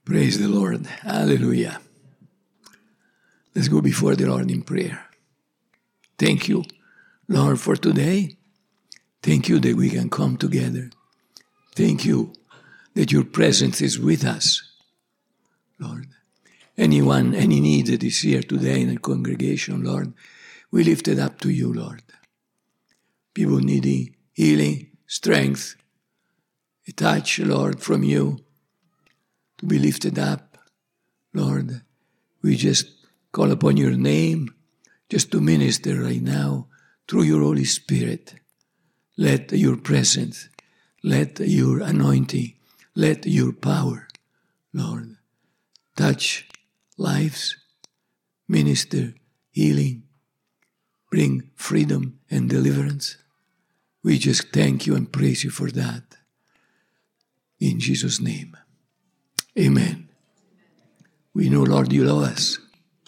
Praise the Lord. Hallelujah. Let's go before the Lord in prayer. Thank you, Lord, for today. Thank you that we can come together. Thank you that your presence is with us, Lord. Any need that is here today in the congregation, Lord, we lift it up to you, Lord. People needing healing, strength, a touch, Lord, from you to be lifted up. Lord, we just call upon your name just to minister right now through your Holy Spirit. Let your presence, let your anointing, let your power, Lord, touch lives, minister healing, bring freedom and deliverance. We just thank you and praise you for that. In Jesus' name. Amen. We know, Lord, you love us.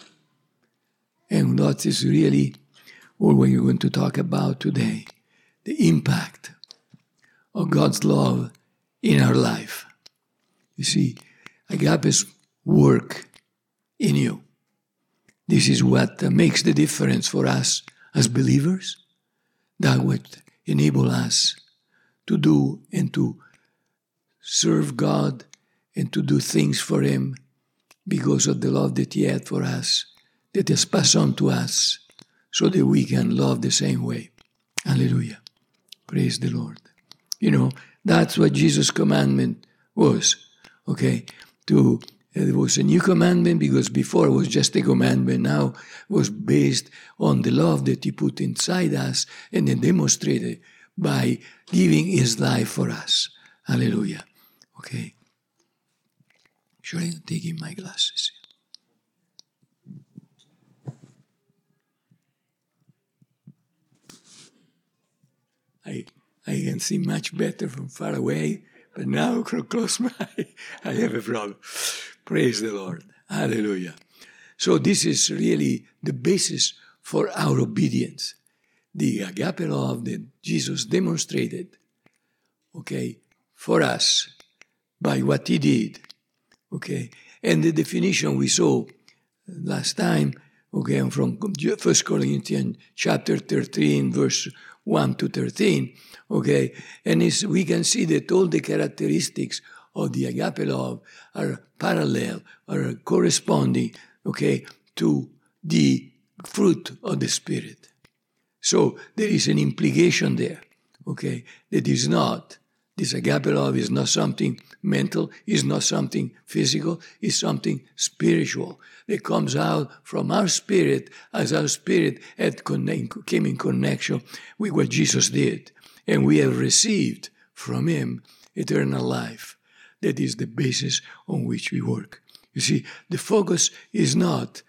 And that is really what we're going to talk about today. The impact of God's love in our life. You see, agape's work in you. This is what makes the difference for us as believers. That would enable us to do and to serve God and to do things for Him because of the love that He had for us, that is passed on to us so that we can love the same way. Hallelujah. Praise the Lord. You know, that's what Jesus' commandment was, okay? It was a new commandment because before it was just a commandment. Now it was based on the love that He put inside us and then demonstrated by giving His life for us. Hallelujah. Okay. Sure, I'm taking my glasses. I can see much better from far away, but now close my eye, I have a problem. Praise the Lord. Hallelujah. So this is really the basis for our obedience. The agape love that Jesus demonstrated, okay, for us by what He did, okay. And the definition we saw last time, okay, from 1 Corinthians chapter 13, verse 1 to 13, okay, and we can see that all the characteristics of the agape love are parallel, are corresponding, okay, to the fruit of the Spirit. So there is an implication there, okay, that is not, this agape love is not something mental, is not something physical, is something spiritual that comes out from our spirit as our spirit came in connection with what Jesus did. And we have received from Him eternal life. That is the basis on which we work. You see, the focus is not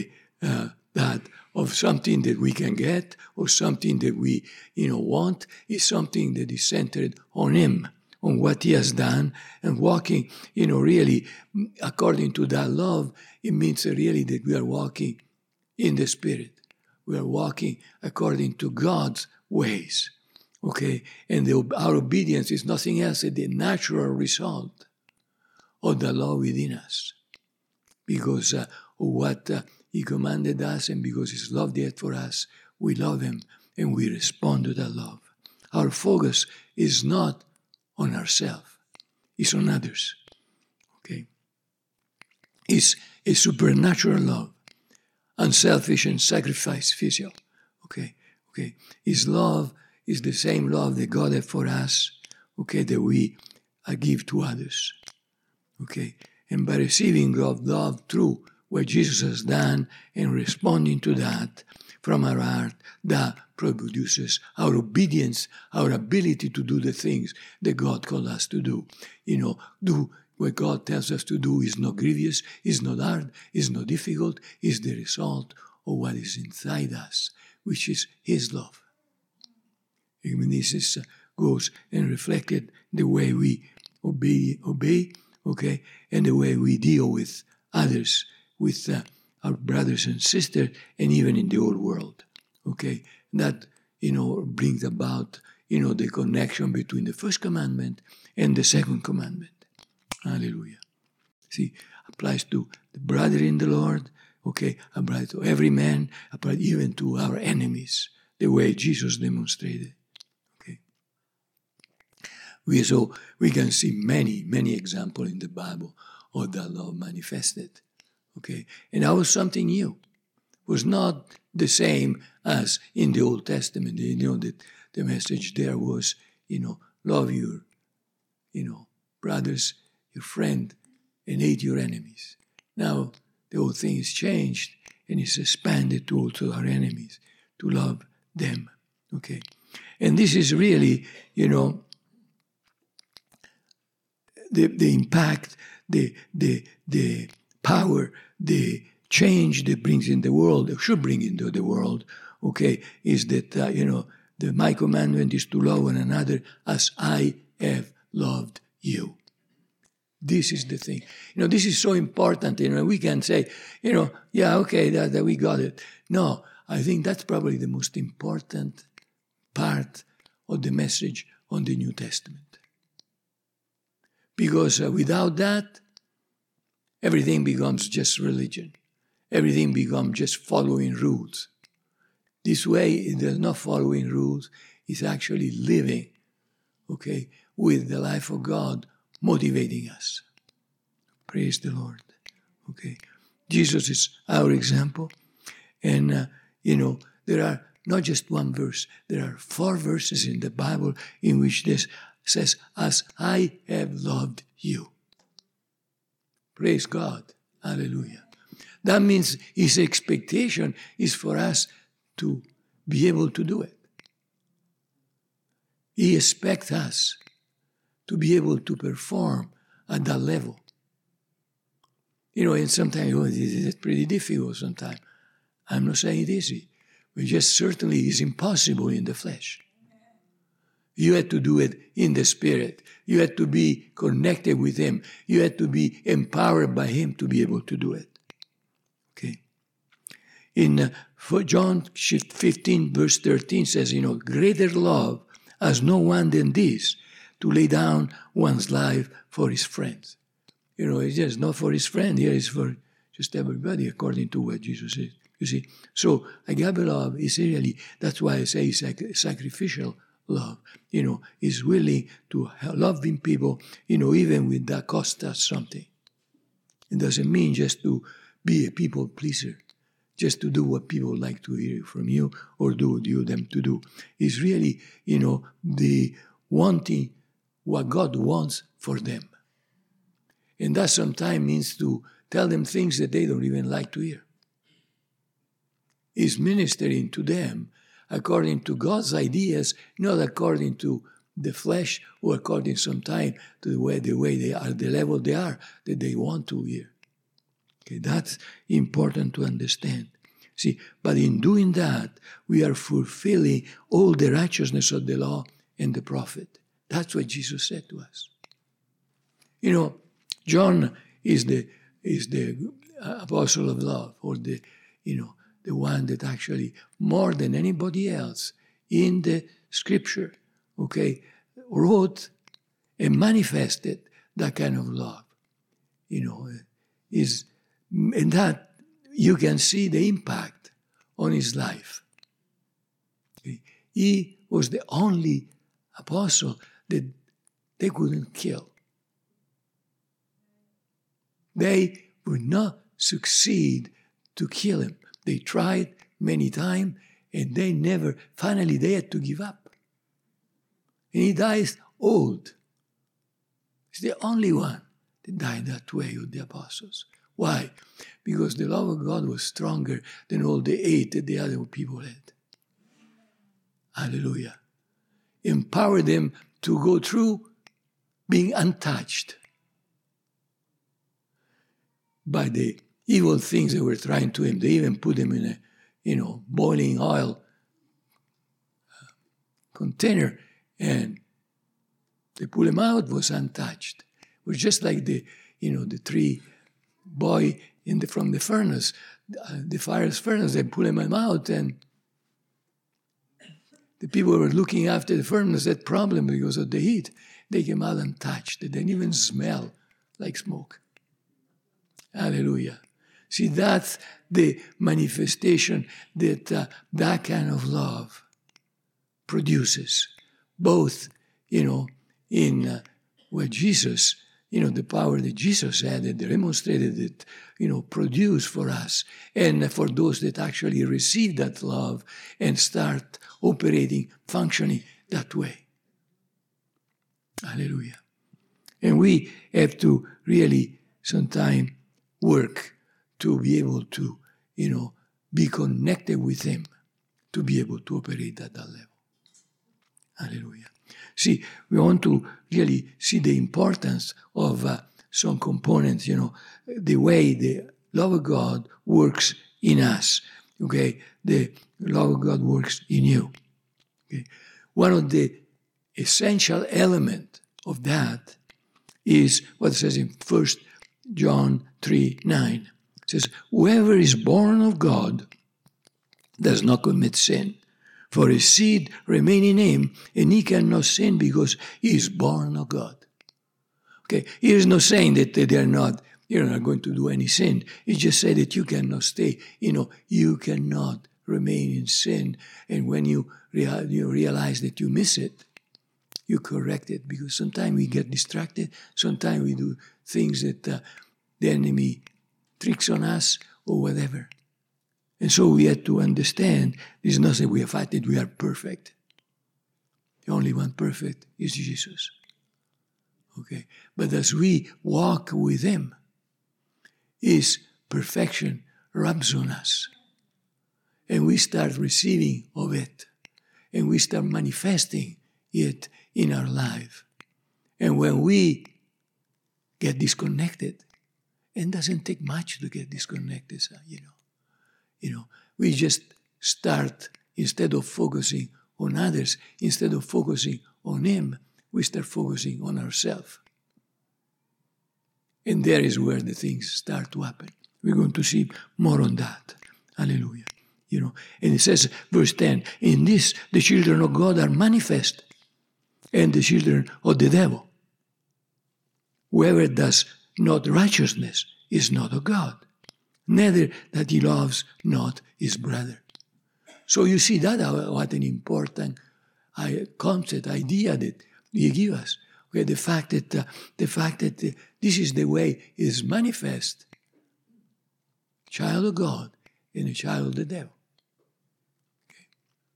that of something that we can get or something that we want. It's something that is centered on Him, on what He has done, and walking, really according to that love. It means really that we are walking in the Spirit. We are walking according to God's ways, okay? And our obedience is nothing else than the natural result of the love within us, because of what He commanded us, and because His love did for us, we love Him and we respond to that love. Our focus is not on ourselves, it's on others. Okay? It's a supernatural love, unselfish and sacrificial. Okay? His love is the same love that God had for us, okay, that we give to others. Okay? And by receiving God's love through what Jesus has done and responding to that from our heart, that produces our obedience, our ability to do the things that God called us to do. Do what God tells us to do is not grievous, is not hard, is not difficult, is the result of what is inside us, which is His love. Even this goes and reflected the way we obey, okay, and the way we deal with others, with our brothers and sisters, and even in the old world, okay. That, brings about, the connection between the first commandment and the second commandment. Hallelujah. See, applies to the brother in the Lord, okay, applies to every man, applies even to our enemies, the way Jesus demonstrated. Okay. We can see many examples in the Bible of that love manifested. Okay. And that was something new. It was not the same as in the Old Testament. You know that the message there was, love your, brothers, your friend, and hate your enemies. Now, the whole thing is changed, and it's expanded to also our enemies, to love them. Okay? And this is really, the impact, the power, the change that brings in the world, or should bring into the world, okay, is that, my commandment is to love one another as I have loved you. This is the thing. This is so important. We can say, yeah, okay, that we got it. No, I think that's probably the most important part of the message on the New Testament. Because without that, everything becomes just religion. Everything becomes just following rules. This way, it is not following rules. It's actually living, okay, with the life of God motivating us. Praise the Lord. Okay. Jesus is our example. And, there are not just one verse. There are 4 verses in the Bible in which this says, as I have loved you. Praise God. Hallelujah. That means his expectation is for us to be able to do it. He expects us to be able to perform at that level. And sometimes it's pretty difficult sometimes. I'm not saying it easy, but just certainly it's impossible in the flesh. You had to do it in the Spirit. You had to be connected with Him. You had to be empowered by Him to be able to do it. Okay. In John 15, verse 13 says, greater love has no one than this, to lay down one's life for his friends. It's just not for his friend, here it's for just everybody, according to what Jesus said. You see, so agape love is really, that's why I say sacrificial love. Is willing to loving people, even when that costs us something. It doesn't mean just to be a people pleaser, just to do what people like to hear from you or do what you them to do. It's really, the wanting what God wants for them. And that sometimes means to tell them things that they don't even like to hear. It's ministering to them according to God's ideas, not according to the flesh or according sometimes to the way they are, the level they are, that they want to hear. Okay, that's important to understand. See, but in doing that, we are fulfilling all the righteousness of the law and the prophet. That's what Jesus said to us. John is the apostle of love, or the one that actually, more than anybody else in the scripture, okay, wrote and manifested that kind of love. And that you can see the impact on his life. Okay. He was the only apostle that they couldn't kill. They would not succeed to kill him. They tried many times, and finally they had to give up. And he dies old. He's the only one that died that way of the apostles. Why? Because the love of God was stronger than all the hate that the other people had. Hallelujah. Empower them to go through being untouched by the evil things they were trying to him. They even put him in a, boiling oil container, and they pull him out, was untouched. It was just like the 3 boy from the furnace, the fire's furnace. They pull him out, and the people who were looking after the furnace had problem because of the heat. They came out untouched. They didn't even smell like smoke. Hallelujah. See, that's the manifestation that that kind of love produces, both, in what Jesus, the power that Jesus had and demonstrated it, produced for us, and for those that actually receive that love and start operating, functioning that way. Hallelujah. And we have to really sometime work to be able to, be connected with Him, to be able to operate at that level. Hallelujah. See, we want to really see the importance of some components, the way the love of God works in us. Okay, the love of God works in you. Okay, one of the essential elements of that is what it says in 1 John 3:9. It says, whoever is born of God does not commit sin, for his seed remain in him, and he cannot sin because he is born of God. Okay, he is not saying that you're not going to do any sin. He just said that you cannot stay, you cannot remain in sin, and when you realize that you miss it, you correct it, because sometimes we get distracted, sometimes we do things that the enemy tricks on us or whatever. And so we have to understand, this is not that we are fighting, we are perfect. The only one perfect is Jesus. Okay, but as we walk with Him, His perfection rubs on us. And we start receiving of it. And we start manifesting it in our life. And when we get disconnected, it doesn't take much to get disconnected, we just start, instead of focusing on others, instead of focusing on Him, we start focusing on ourselves. And there is where the things start to happen. We're going to see more on that. Hallelujah. And it says, verse 10, in this the children of God are manifest, and the children of the devil. Whoever does not righteousness is not of God, neither that he loves not his brother. So you see that what an important concept, idea that He give us. Okay, the fact that this is the way is manifest. Child of God and a child of the devil. Okay.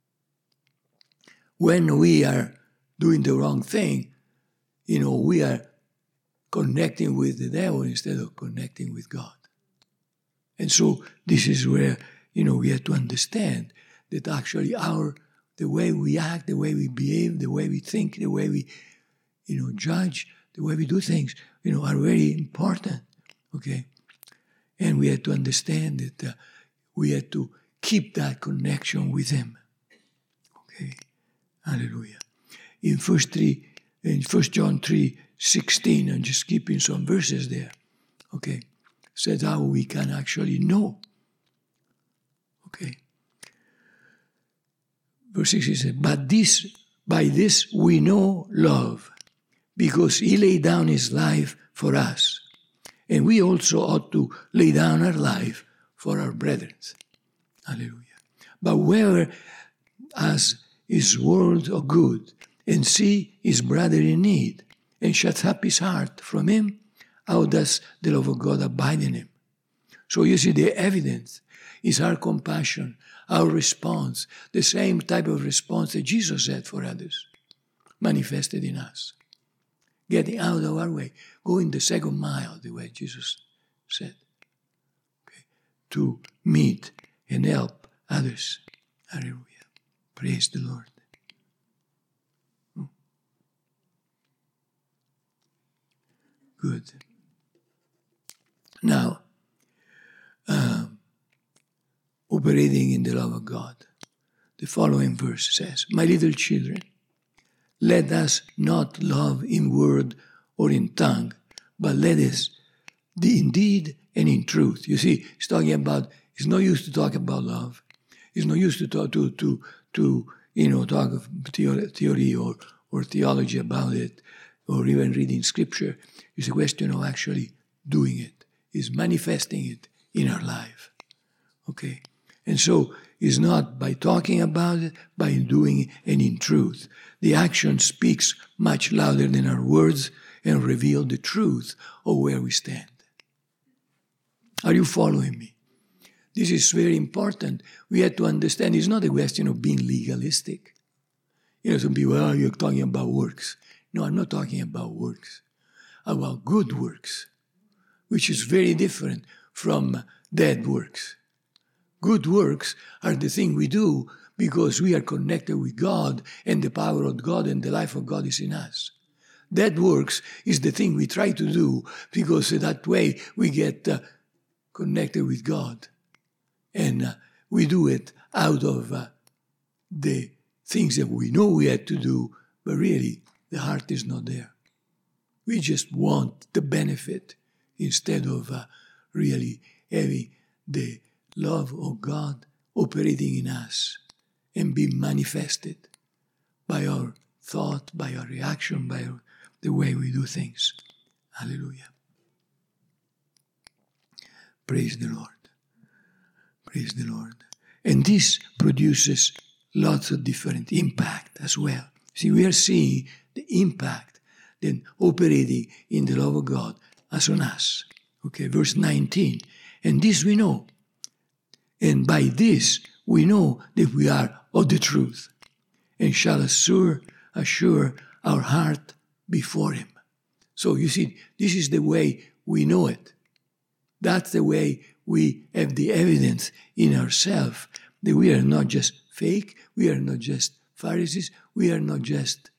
When we are doing the wrong thing, we are connecting with the devil instead of connecting with God. And so this is where, we have to understand that actually the way we act, the way we behave, the way we think, the way we, judge, the way we do things, are very important, okay? And we have to understand that we have to keep that connection with Him, okay? Hallelujah. In 1 John 3:16, I'm just keeping some verses there, okay? Says how we can actually know, okay? Verse 16 says, but by this we know love, because He laid down His life for us. And we also ought to lay down our life for our brethren. Hallelujah. But whoever has his word of good, and see his brother in need, and shuts up his heart from him, how does the love of God abide in him? So you see, the evidence is our compassion, our response, the same type of response that Jesus had for others, manifested in us. Getting out of our way, going the second mile, the way Jesus said, okay, to meet and help others. Hallelujah. Praise the Lord. Good. Now, operating in the love of God, the following verse says, my little children, let us not love in word or in tongue, but let us in deed and in truth. You see, he's talking about, he's not used to talk about love. He's not used to talk talk of theory or theology about it, or even reading scripture. It's a question of actually doing it is manifesting it in our life. Okay? And so it's not by talking about it, by doing it, and in truth. The action speaks much louder than our words and reveal the truth of where we stand. Are you following me? This is very important. We have to understand it's not a question of being legalistic. Some people, you're talking about works. No, I'm not talking about works. About good works, which is very different from dead works. Good works are the thing we do because we are connected with God and the power of God and the life of God is in us. Dead works is the thing we try to do because that way we get connected with God. And we do it out of the things that we know we had to do, but really the heart is not there. We just want the benefit instead of really having the love of God operating in us and being manifested by our thought, by our reaction, by the way we do things. Hallelujah. Praise the Lord. Praise the Lord. And this produces lots of different impact as well. See, we are seeing the impact then operating in the love of God as on us. Okay, verse 19. And this we know. And by this we know that we are of the truth and shall assure our heart before him. So you see, this is the way we know it. That's the way we have the evidence in ourselves that we are not just fake, we are not just Pharisees, we are not just,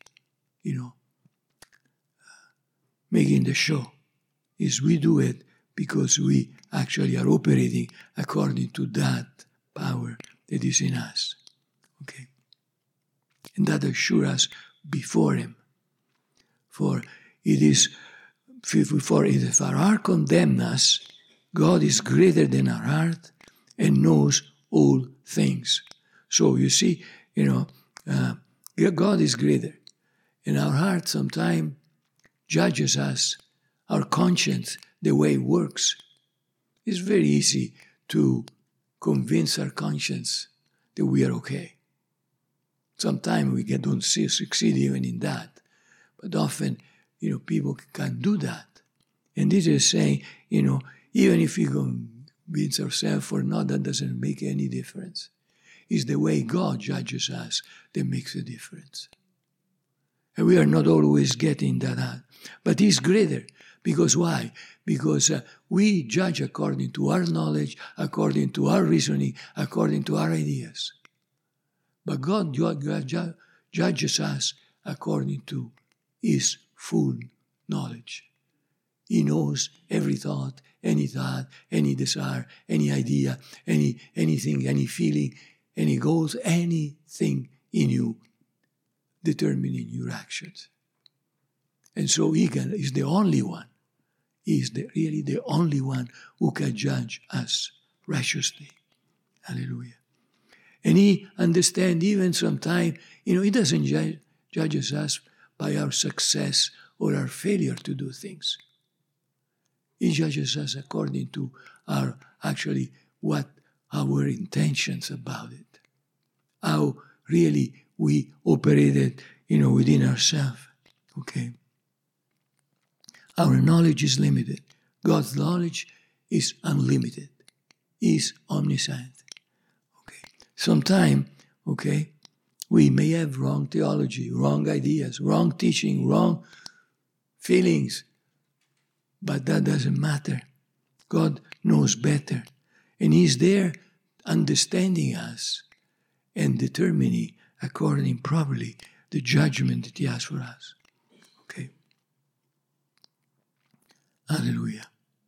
making the show. Is we do it because we actually are operating according to that power that is in us. Okay? And that assures us before him. For if our heart condemns us, God is greater than our heart and knows all things. So you see, God is greater. And our heart sometimes judges us, our conscience, the way it works. It's very easy to convince our conscience that we are okay. Sometimes we don't succeed even in that. But often, people can't do that. And this is saying, even if we convince ourselves or not, that doesn't make any difference. It's the way God judges us that makes a difference. And we are not always getting that out. But he's greater. Because why? Because we judge according to our knowledge, according to our reasoning, according to our ideas. But God judges us according to his full knowledge. He knows every thought, any desire, any idea, anything, any feeling, any goals, anything in you determining your actions. And so he is the only one. He is really the only one who can judge us righteously. Hallelujah. And he understands even sometimes, he doesn't judge us by our success or our failure to do things. He judges us according to our intentions about it. How really we operated, within ourselves. Okay. Our knowledge is limited. God's knowledge is unlimited. He is omniscient. Okay. Sometimes, we may have wrong theology, wrong ideas, wrong teaching, wrong feelings, but that doesn't matter. God knows better. And he's there understanding us and determining according properly the judgment that he has for us. Okay. Hallelujah.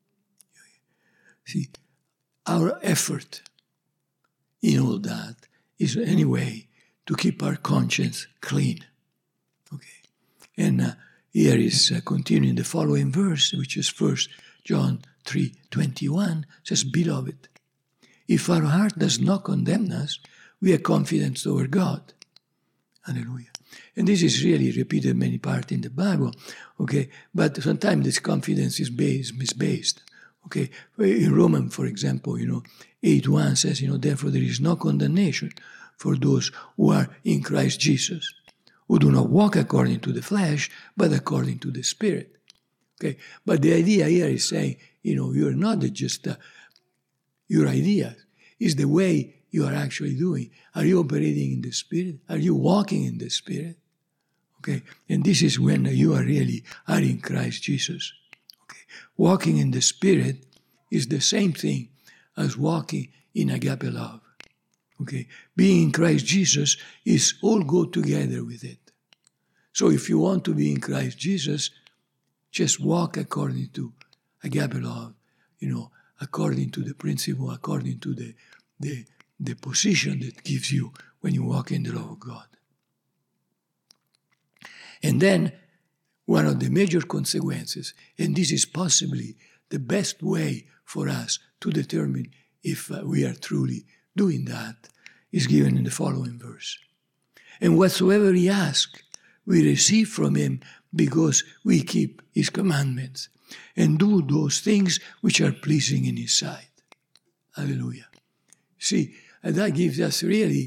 See, our effort in all that is anyway to keep our conscience clean. Okay. And here is continuing the following verse, which is 1 John 3:21, says, Beloved, if our heart does not condemn us, we have confidence toward God. Hallelujah. And this is really repeated many parts in the Bible, okay? But sometimes this confidence is misbased, Okay, in Romans, for example, 8:1 says, therefore there is no condemnation for those who are in Christ Jesus, who do not walk according to the flesh, but according to the Spirit. Okay, but the idea here is saying, you're not just your idea, is the way you are actually doing. Are you operating in the Spirit? Are you walking in the Spirit? Okay, and this is when you are in Christ Jesus. Okay, walking in the Spirit is the same thing as walking in agape love. Okay, being in Christ Jesus is all go together with it. So if you want to be in Christ Jesus, just walk according to agape love, according to the principle, according to the position that gives you when you walk in the love of God. And then one of the major consequences, and this is possibly the best way for us to determine if we are truly doing that, is given in the following verse. And whatsoever we ask, we receive from him because we keep his commandments and do those things which are pleasing in his sight. Hallelujah. See, that gives us really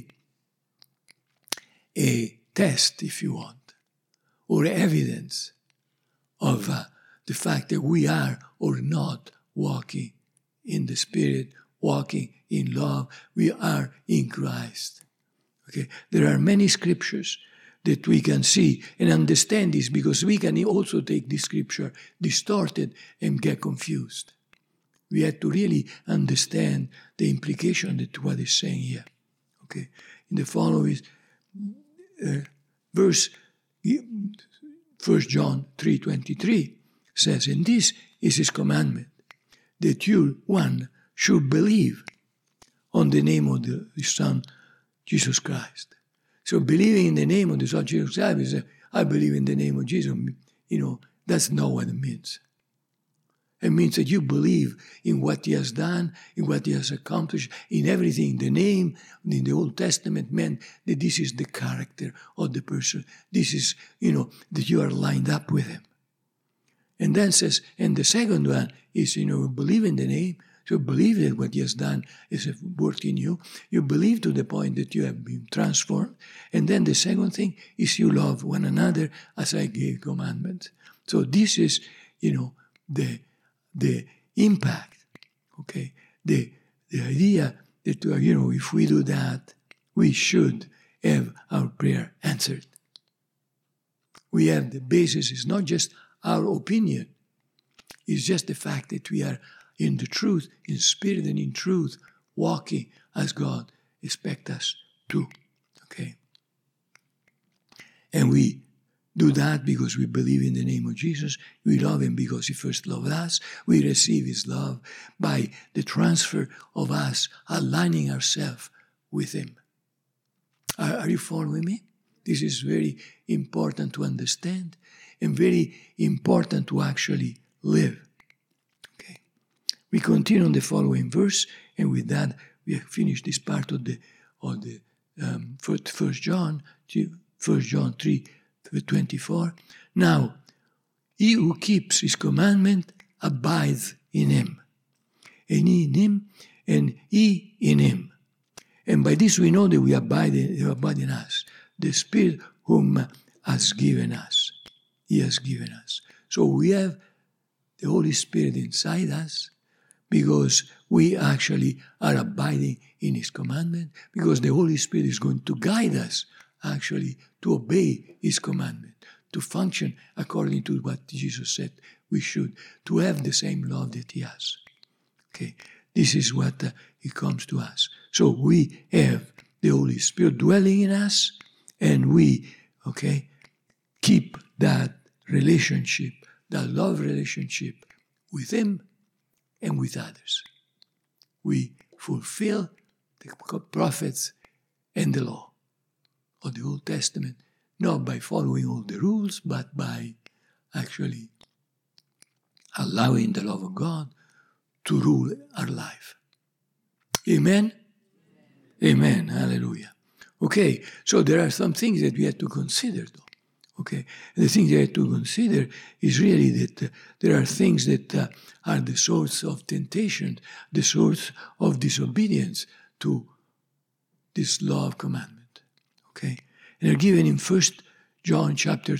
a test, if you want, or evidence of the fact that we are or not walking in the Spirit, walking in love. We are in Christ. Okay, there are many scriptures that we can see and understand this, because we can also take this scripture distorted and get confused. We have to really understand the implication that what is saying here. Okay, in the following verse, 1 John 3:23 says, and this is his commandment, that you, one, should believe on the name of his Son, Jesus Christ. So believing in the name of the Son, Jesus Christ, is I believe in the name of Jesus. That's not what it means. It means that you believe in what he has done, in what he has accomplished, in everything. The name in the Old Testament meant that this is the character of the person. This is, that you are lined up with him. And then says, and the second one is, believe in the name. So believe that what he has done is worked in you. You believe to the point that you have been transformed. And then the second thing is you love one another as I gave commandments. So this is, the impact, okay? The idea that, if we do that, we should have our prayer answered. We have the basis, it's not just our opinion. It's just the fact that we are in the truth, in spirit and in truth, walking as God expects us to, okay? And we do that because we believe in the name of Jesus. We love him because he first loved us. We receive his love by the transfer of us aligning ourselves with him. Are you following me? This is very important to understand and very important to actually live. Okay. We continue on the following verse, and with that we have finished this part of the 1 John 3:24. Now, he who keeps his commandment abides in him, and he in him, and he in him. And by this we know that we abide in us, the Spirit whom has given us. He has given us. So we have the Holy Spirit inside us because we actually are abiding in his commandment, because the Holy Spirit is going to guide us actually to obey his commandment, to function according to what Jesus said we should, to have the same love that he has. Okay, this is what it comes to us. So we have the Holy Spirit dwelling in us, and we, keep that relationship, that love relationship with him and with others. We fulfill the prophets and the law of the Old Testament, not by following all the rules, but by actually allowing the love of God to rule our life. Amen? Amen. Hallelujah. Okay, so there are some things that we have to consider, though. Okay, and the thing you have to consider is really that there are things that are the source of temptation, the source of disobedience to this law of commandment. Okay, and they're given in 1 John chapter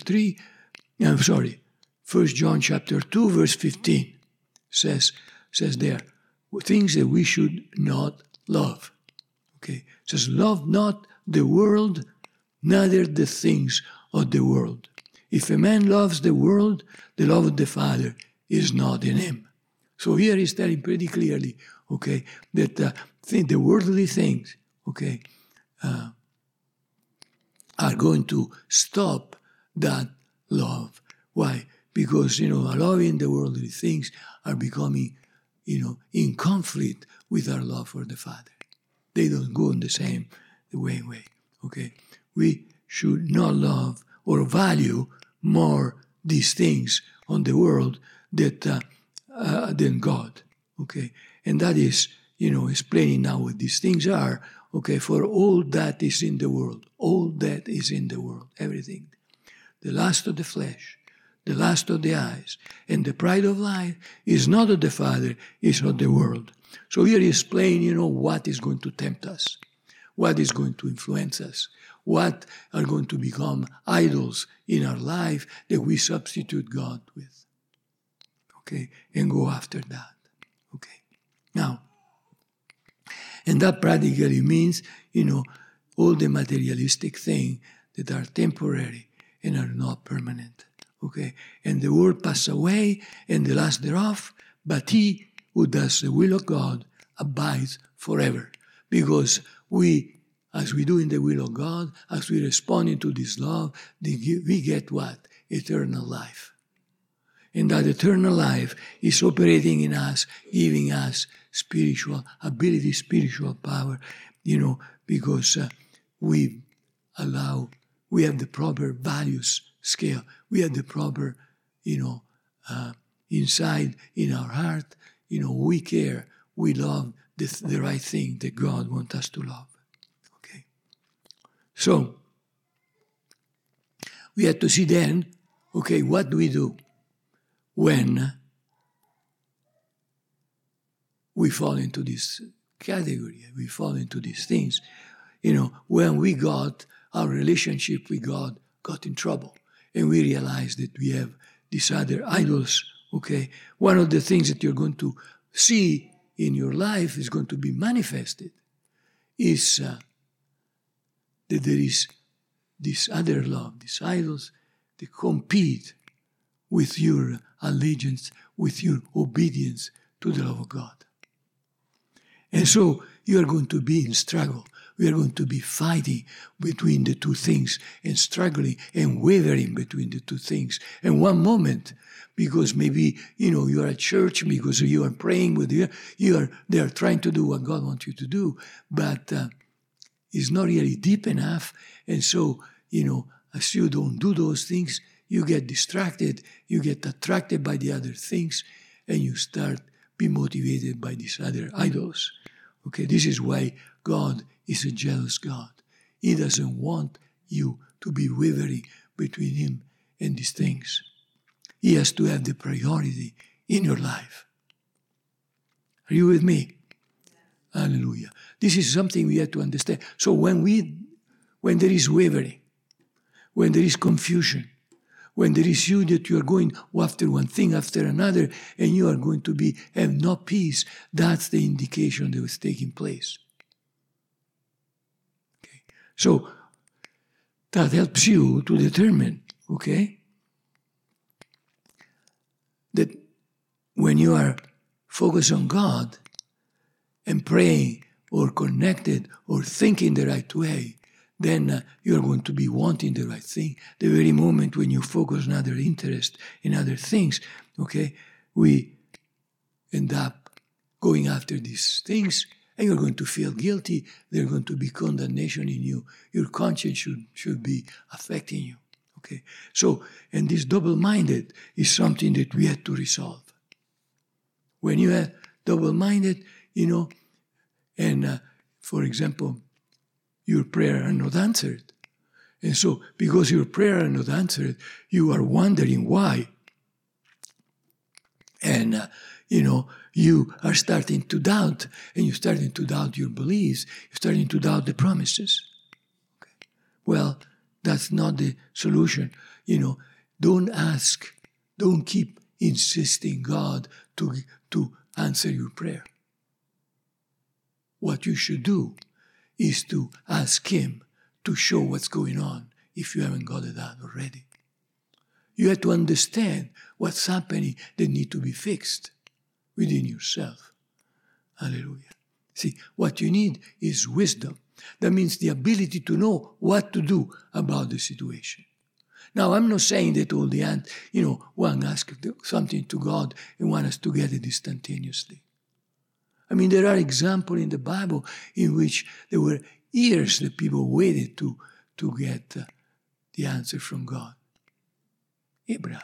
2, verse 15 says there, things that we should not love. Okay, it says, love not the world, neither the things of the world. If a man loves the world, the love of the Father is not in him. So here he's telling pretty clearly, okay, that the worldly things, okay, are going to stop that love. Why? Because, loving the worldly things are becoming, in conflict with our love for the Father. They don't go in the same way, okay? We should not love or value more these things on the world than God, okay? And that is, explaining now what these things are, okay, for all that is in the world, everything. The lust of the flesh, the lust of the eyes, and the pride of life is not of the Father, is of the world. So here he explains, what is going to tempt us, what is going to influence us, what are going to become idols in our life that we substitute God with. Okay, and go after that. Okay, now, and that practically means, all the materialistic things that are temporary and are not permanent. Okay, and the world passes away and the lust thereof, but he who does the will of God abides forever. Because as we do in the will of God, as we respond into this love, we get what? Eternal life. And that eternal life is operating in us, giving us spiritual ability, spiritual power, because we have the proper values scale. We have the proper, inside in our heart, we care, we love the right thing that God wants us to love. Okay. So, we have to see then, okay, what do we do when we fall into this category, we fall into these things, when we got our relationship with God got in trouble and we realized that we have these other idols, okay, one of the things that you're going to see in your life is going to be manifested is that there is this other love, these idols, that compete with your allegiance, with your obedience to the love of God. And so you are going to be in struggle. We are going to be fighting between the two things and struggling and wavering between the two things. And one moment, because maybe, you are at church, because you are praying with they are trying to do what God wants you to do, but it's not really deep enough. And so, as you don't do those things, you get distracted, you get attracted by the other things, and you start be motivated by these other idols. Okay, this is why God is a jealous God. He doesn't want you to be wavering between him and these things. He has to have the priority in your life. Are you with me? Hallelujah. This is something we have to understand. So when there is wavering, when there is confusion, when there is you that you are going after one thing after another and you are going to have no peace, that's the indication that was taking place. Okay. So that helps you to determine, okay, that when you are focused on God and praying or connected or thinking the right way, then you're going to be wanting the right thing. The very moment when you focus on other interest in other things, okay, we end up going after these things and you're going to feel guilty. There's going to be condemnation in you. Your conscience should be affecting you, okay? So, and this double-minded is something that we have to resolve. When you are double-minded, and for example, your prayer are not answered, And so, because your prayer are not answered, you are wondering why. And, you are starting to doubt, and you're starting to doubt your beliefs. You're starting to doubt the promises. Okay. Well, that's not the solution. Don't ask, don't keep insisting God to answer your prayer. What you should do is to ask Him to show what's going on if you haven't got it out already. You have to understand what's happening that need to be fixed within yourself. Hallelujah. See, what you need is wisdom. That means the ability to know what to do about the situation. Now, I'm not saying that all the ants, one asks something to God and one has to get it instantaneously. I mean, there are examples in the Bible in which there were years that people waited to get the answer from God. Abraham.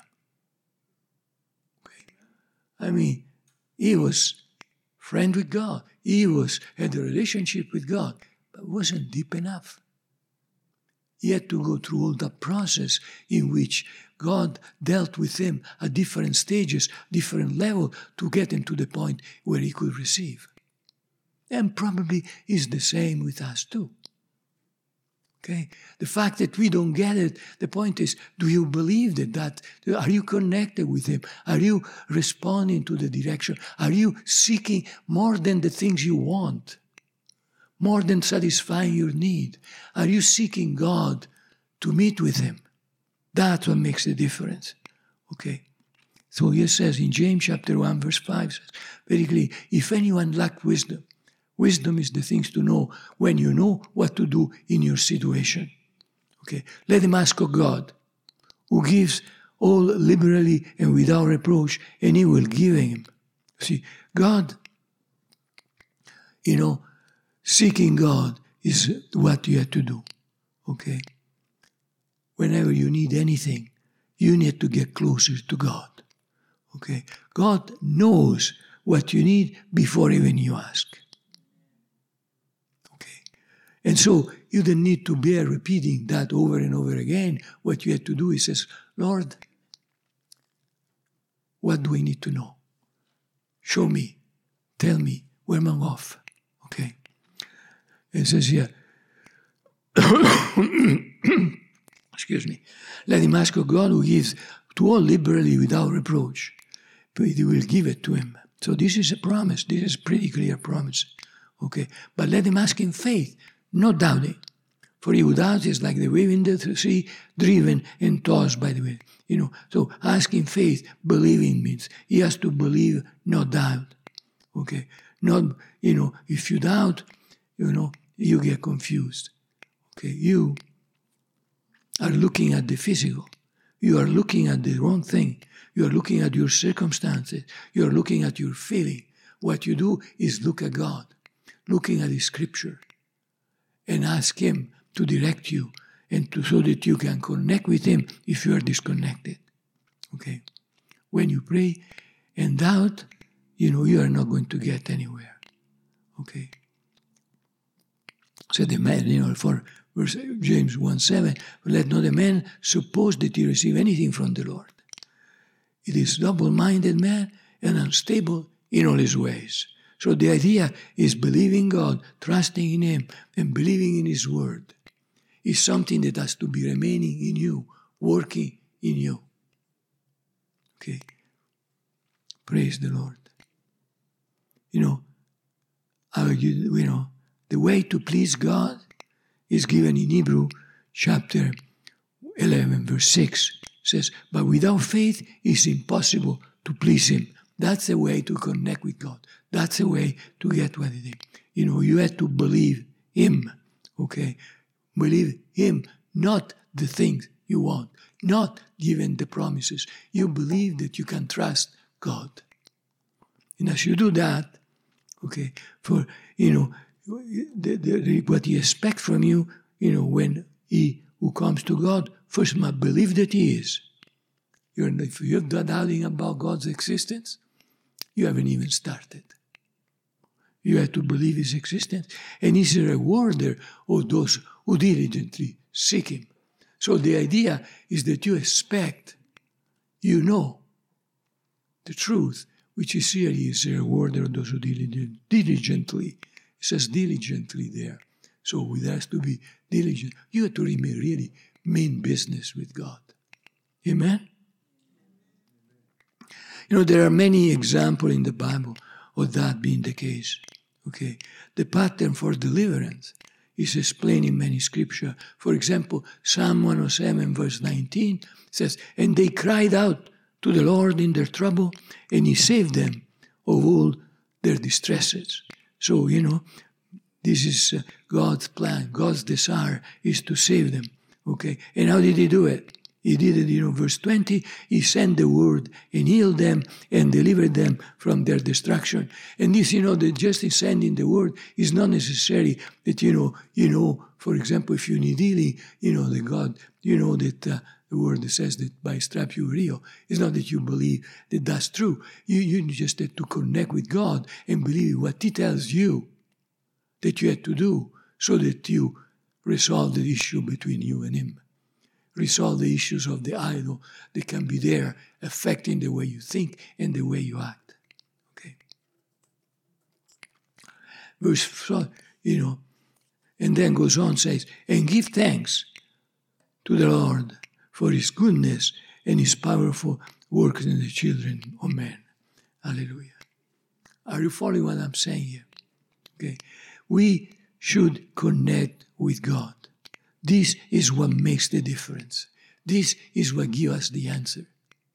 Okay. I mean, he was friend with God. He had a relationship with God, but wasn't deep enough. He had to go through all that process in which God dealt with him at different stages, different level, to get him to the point where he could receive. And probably is the same with us too. Okay? The fact that we don't get it, the point is, do you believe that? Are you connected with Him? Are you responding to the direction? Are you seeking more than the things you want? More than satisfying your need? Are you seeking God to meet with Him? That's what makes the difference. Okay? So He says in James chapter 1 verse 5, says very clearly, if anyone lacks wisdom, wisdom is the things to know when you know what to do in your situation. Okay, let him ask of God, who gives all liberally and without reproach, and He will give him. See, God, seeking God is what you have to do. Okay, whenever you need anything, you need to get closer to God. Okay, God knows what you need before even you ask. And so you don't need to bear repeating that over and over again. What you have to do is say, Lord, what do I need to know? Show me. Tell me. Where am I off? Okay. It says here, excuse me, let him ask of God, who gives to all liberally without reproach, but He will give it to him. So this is a promise. This is a pretty clear promise. Okay. But let him ask in faith, not doubting. For he who doubts is like the wave in the sea, driven and tossed by the wind. So asking faith, believing means he has to believe, not doubt. Okay? Not, if you doubt, you get confused. Okay? You are looking at the physical. You are looking at the wrong thing. You are looking at your circumstances. You are looking at your feeling. What you do is look at God, looking at His Scripture, and ask Him to direct you and so that you can connect with Him if you are disconnected. Okay? When you pray and doubt, you are not going to get anywhere. Okay? So the man, for verse James 1:7, let not a man suppose that he receive anything from the Lord. It is double-minded man and unstable in all his ways. So the idea is believing God, trusting in Him, and believing in His Word is something that has to be remaining in you, working in you. Okay? Praise the Lord. The way to please God is given in Hebrew chapter 11, verse 6. It says, but without faith it is impossible to please Him. That's the way to connect with God. That's the way to get what it is. You have to believe Him, okay? Believe Him, not the things you want, not given the promises. You believe that you can trust God. And as you do that, okay, for, what He expects from you, when He who comes to God first must believe that He is. If you're doubting about God's existence, you haven't even started. You have to believe His existence, and He's a rewarder of those who diligently seek Him. So the idea is that you expect, you know, the truth, which is really is a reward of those who diligently. It says diligently there. So it has to be diligent. You have to really mean business with God. Amen? You know, there are many examples in the Bible of that being the case. Okay? The pattern for deliverance is explained in many scriptures. For example, Psalm 107 verse 19 says, "And they cried out to the Lord in their trouble, and he saved them of all their distresses." So, you know, this is God's plan. God's desire is to save them. Okay? And how did he do it? He did it, verse 20, he sent the word and healed them and delivered them from their destruction. And this, that just in sending the word is not necessary that, for example, if you need healing, that God, that the word says that by stripes you were healed. It's not that you believe that that's true. You just have to connect with God and believe what he tells you that you have to do so that you resolve the issue between you and him. Resolve the issues of the idol that can be there, affecting the way you think and the way you act. Okay. Verse 4, and then goes on, says, "And give thanks to the Lord for his goodness and his powerful works in the children of men." Hallelujah. Are you following what I'm saying here? Okay. We should connect with God. This is what makes the difference. This is what gives us the answer.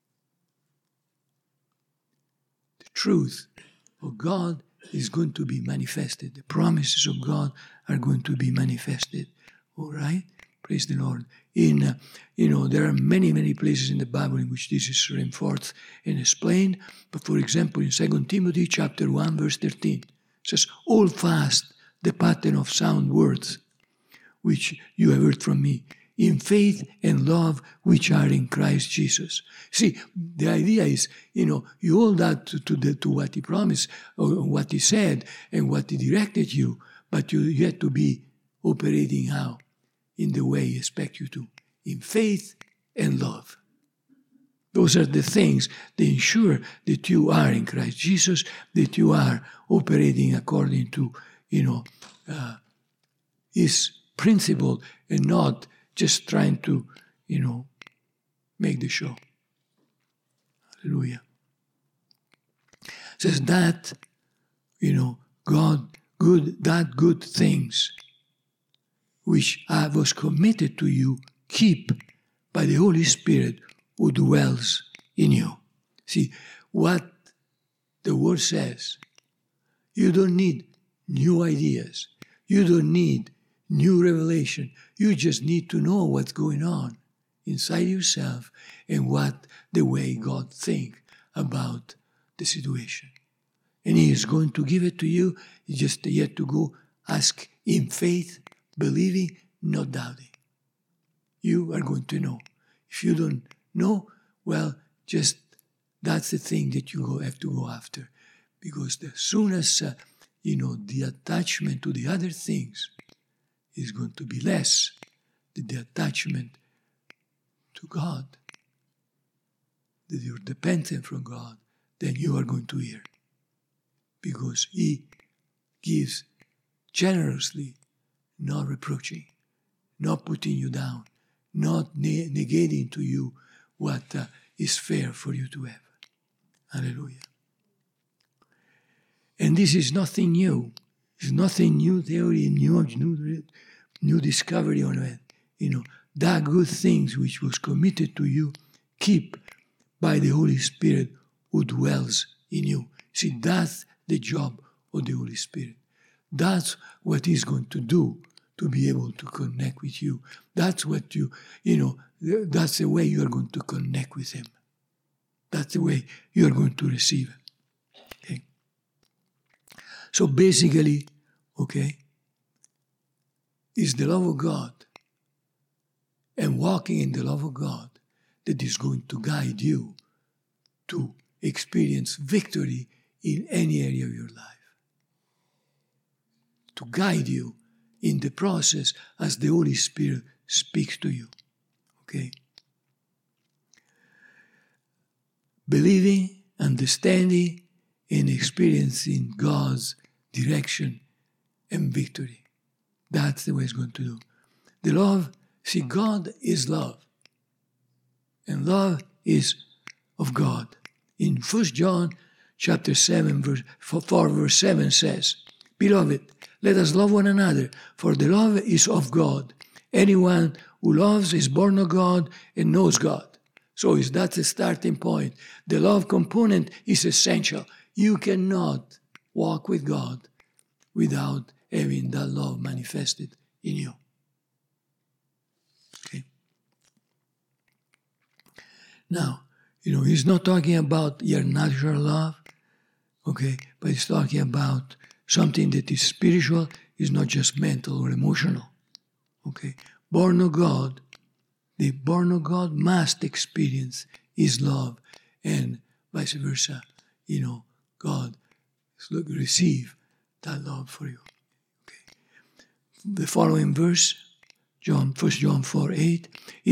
The truth of God is going to be manifested. The promises of God are going to be manifested. All right? Praise the Lord. There are many, many places in the Bible in which this is reinforced and explained. But for example, in 2 Timothy chapter 1, verse 13, it says, "Hold fast the pattern of sound words, which you have heard from me, in faith and love which are in Christ Jesus." See, the idea is, you hold that to what he promised, or what he said, and what he directed you, but you have to be operating how? In the way he expects you to, in faith and love. Those are the things that ensure that you are in Christ Jesus, that you are operating according to, his principle and not just trying to, make the show. Hallelujah. It says that, good things which I was committed to you, keep by the Holy Spirit who dwells in you. See, what the word says, you don't need new ideas. You don't need new revelation. You just need to know what's going on inside yourself and what the way God thinks about the situation. And he is going to give it to you. You just yet to go ask in faith, believing, not doubting. You are going to know. If you don't know, well, just that's the thing that you have to go after. Because as soon as, the attachment to the other things is going to be less than the attachment to God, that you're dependent from God, then you are going to hear. Because he gives generously, not reproaching, not putting you down, not negating to you what is fair for you to have. Hallelujah. And this is nothing new. It's nothing new theory, new discovery on it. That good things which was committed to you, keep by the Holy Spirit who dwells in you. See, that's the job of the Holy Spirit. That's what he's going to do to be able to connect with you. That's what that's the way you are going to connect with him. That's the way you are going to receive it. Okay? So basically, is the love of God and walking in the love of God that is going to guide you to experience victory in any area of your life. To guide you in the process as the Holy Spirit speaks to you. Okay? Believing, understanding, and experiencing God's direction and victory. That's the way it's going to do. The love, see, God is love. And love is of God. In 1 John chapter 7, verse 4, verse 7 says, Beloved, let us love one another, for the love is of God. Anyone who loves is born of God and knows God. So that's the starting point. The love component is essential. You cannot walk with God without having that love manifested in you. Okay. Now, he's not talking about your natural love, okay, but he's talking about something that is spiritual, is not just mental or emotional, okay. Born of God, the born of God must experience his love, and vice versa, God receive that love for you. Okay. The following verse, 1 John 4:8, he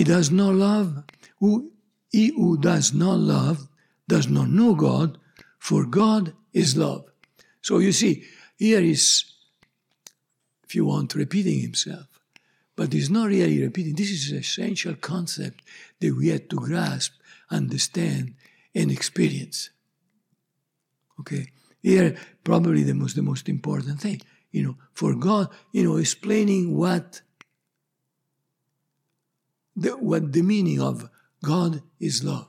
who does not love does not know God, for God is love. So you see, here is, if you want, repeating himself. But he's not really repeating. This is an essential concept that we have to grasp, understand, and experience. Okay? Here, probably the most important thing. For God, explaining what the meaning of God is love.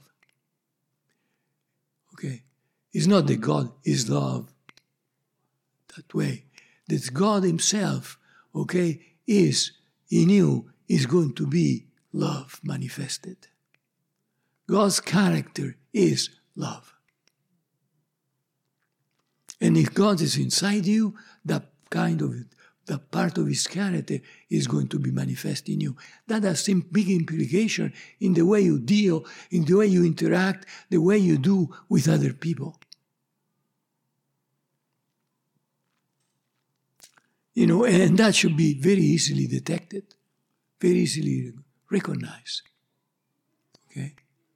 Okay? It's not that God is love that way. That God himself, okay, is in you, is going to be love manifested. God's character is love. And if God is inside you, that part of his character is going to be manifest in you. That has some big implication in the way you deal, in the way you interact, the way you do with other people. And that should be very easily detected, very easily recognized. Okay?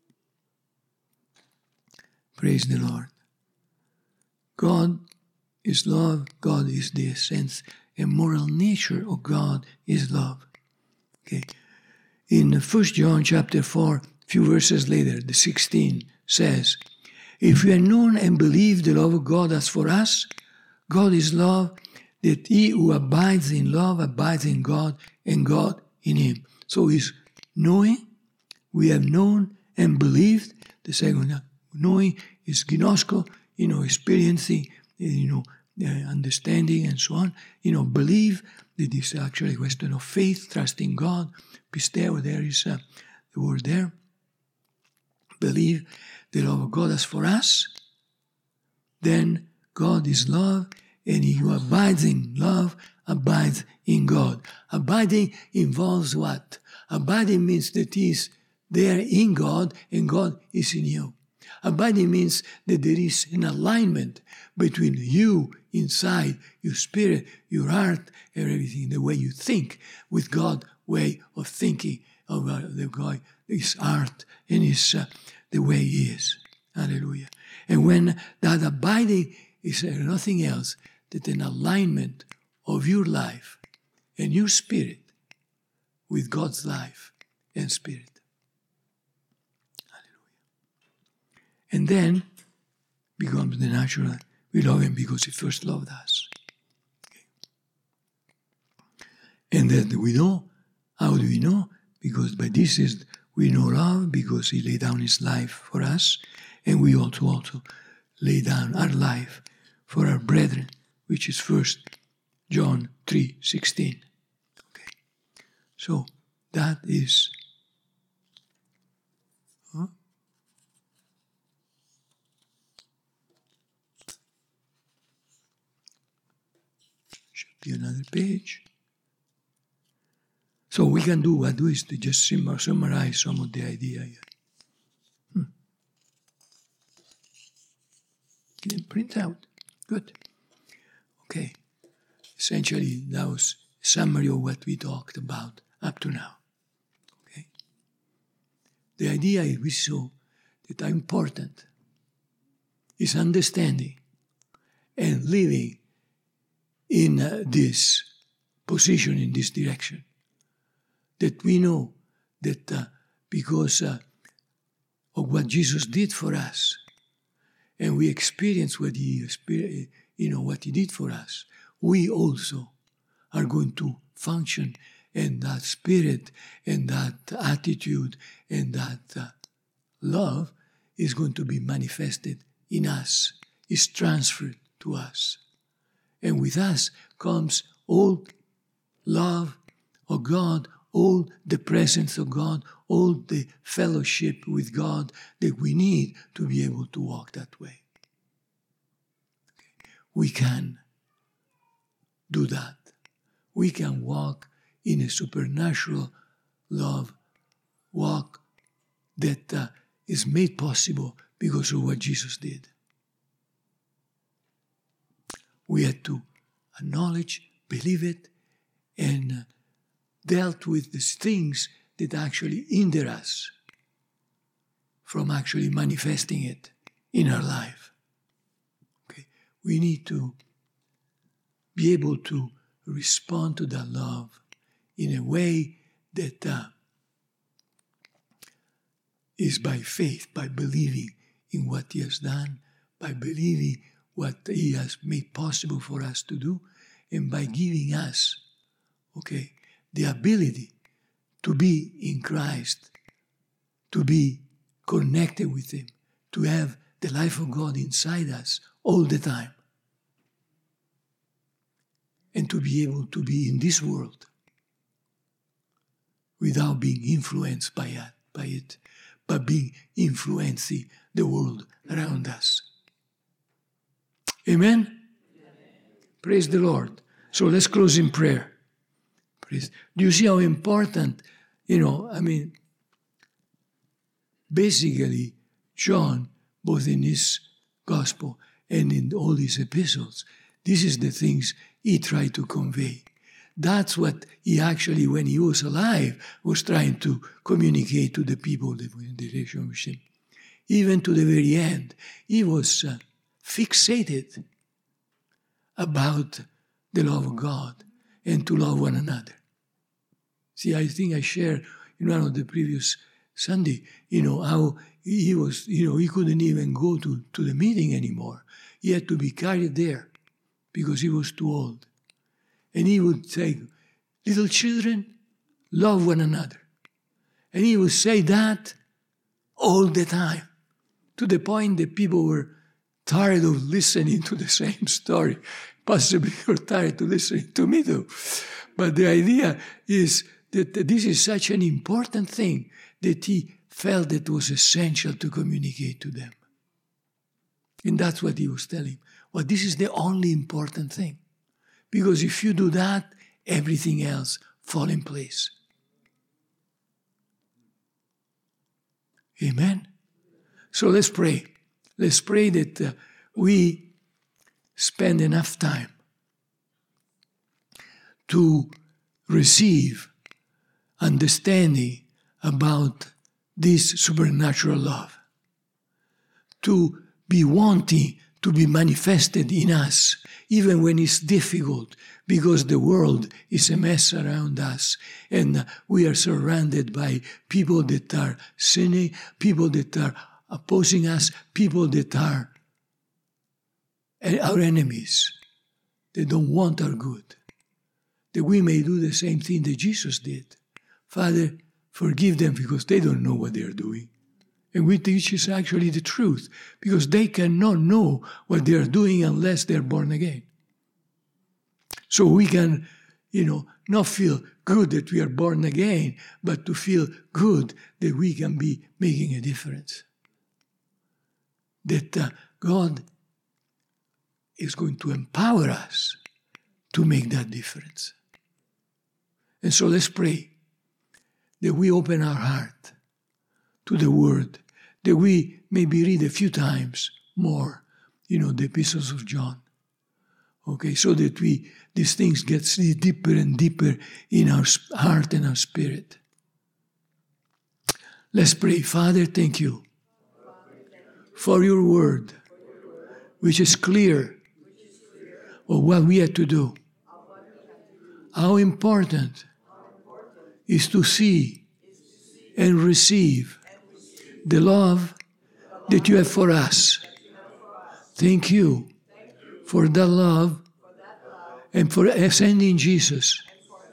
Praise the Lord. God is love. God is the essence and moral nature of God is love. Okay? In 1 John chapter 4, few verses later, the 16 says, If we have known and believed the love of God as for us, God is love, that he who abides in love abides in God and God in him. So it's knowing, we have known and believed. The second, knowing is ginosko, experiencing, understanding and so on. Believe, that is actually a question of faith, trusting God. Pisteo, there is the word there. Believe the love of God as for us. Then God is love, and he who abides in love abides in God. Abiding involves what? Abiding means that he is there in God and God is in you. Abiding means that there is an alignment between you inside, your spirit, your heart, and everything, the way you think, with God's way of thinking, of the God, his heart, and his the way he is. Hallelujah. And when that abiding is nothing else than an alignment of your life and your spirit with God's life and spirit. Hallelujah. And then becomes the natural. We love him because he first loved us. Okay. And then we know. How do we know? Because by this is we know love, because he laid down his life for us, and we also lay down our life for our brethren, which is 1 John 3:16. Okay. So that is should be another page. So we can do what is to just summarize some of the idea here. Didn't print out. Good. Okay. Essentially, that was a summary of what we talked about up to now. Okay. the idea we saw that are important is understanding and living in this position, in this direction. That we know that because of what Jesus did for us, and we experience what he did for us, we also are going to function, and that spirit and that attitude and that love is going to be manifested in us, is transferred to us. And with us comes all love of God, all the presence of God, all the fellowship with God that we need to be able to walk that way. We can do that. We can walk in a supernatural love walk that is made possible because of what Jesus did. We had to acknowledge, believe it, and dealt with these things that actually hinder us from actually manifesting it in our life. Okay. We need to be able to respond to that love in a way that is by faith, by believing in what he has done, by believing what he has made possible for us to do, and by giving us, the ability to be in Christ, to be connected with him, to have the life of God inside us all the time, and to be able to be in this world without being influenced by it, but being influencing the world around us. Amen? Amen? Praise the Lord. So let's close in prayer. Do you see how important, basically John, both in his gospel and in all his epistles, this is the things he tried to convey. That's what he actually, when he was alive, was trying to communicate to the people that were in the relation with him. Even to the very end, he was fixated about the love of God and to love one another. See, I think I shared in one of the previous Sunday, how he was, he couldn't even go to the meeting anymore. He had to be carried there because he was too old. And he would say, little children, love one another. And he would say that all the time, to the point that people were tired of listening to the same story. Possibly you're tired to listening to me too. But the idea is that this is such an important thing that he felt it was essential to communicate to them. And that's what he was telling. Well, this is the only important thing. Because if you do that, everything else fall in place. Amen? So let's pray. Let's pray that we spend enough time to receive understanding about this supernatural love, to be wanting to be manifested in us, even when it's difficult, because the world is a mess around us, and we are surrounded by people that are sinning, people that are opposing us, people that are our enemies. They don't want our good. That we may do the same thing that Jesus did. Father, forgive them because they don't know what they're doing. And we teach is actually the truth, because they cannot know what they are doing unless they're born again. So we can, not feel good that we are born again, but to feel good that we can be making a difference. That God is going to empower us to make that difference. And so let's pray that we open our heart to the Word, that we maybe read a few times more, the epistles of John. So that these things get deeper and deeper in our heart and our spirit. Let's pray. Father, thank you for your word, which is clear of what we have to do. How important is to see and receive the love that you have for us. Thank you for that love and for sending Jesus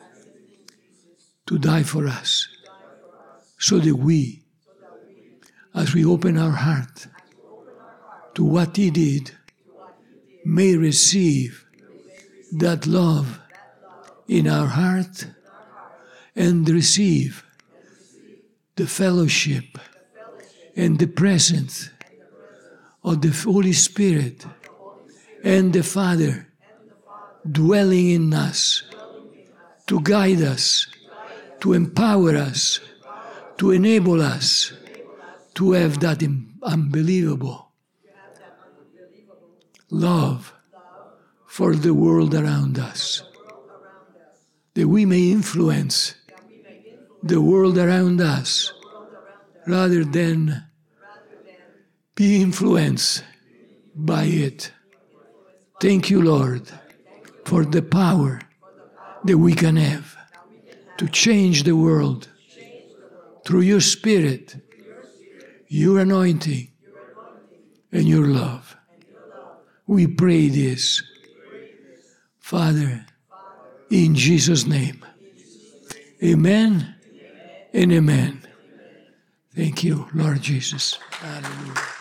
to die for us, so that we, as we open our heart to what He did, may receive that love in our heart and receive the fellowship and the presence of the Holy Spirit and the Father dwelling in us to guide us, to empower us, to enable us to have that unbelievable love for the world around us, that we may influence the world around us rather than be influenced by it. Thank you, Lord, for the power that we can have to change the world through your Spirit, your anointing, and your love. We pray this, Father, in Jesus' name. Amen and amen. Thank you, Lord Jesus. Hallelujah.